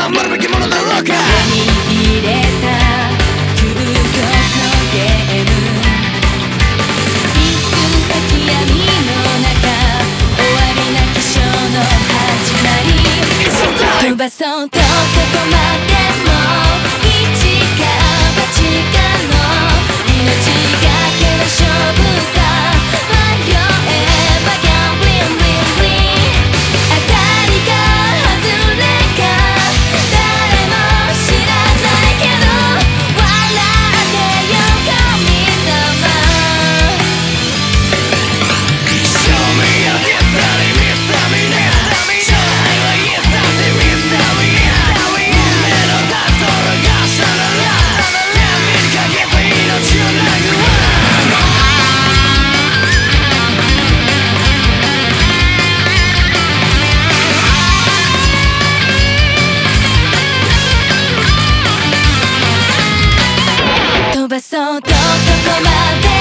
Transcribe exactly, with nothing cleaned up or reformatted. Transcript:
守るべきものだろうか。 手に入れた究極のゲーム、一寸先闇の中、終わりなきショーの始まり。飛ばそうとここまでも一か八かの命がけの勝負さ。迷えばギャンブリングリングリン、当たりか外れか誰も知らないけど笑ってよ神様。 Show me your history, Mister Mineta。 将来は Yes だって Mister Mineta。 夢のダンスを逃したなら手にかけて命を殴る。 飛ばそうとここまで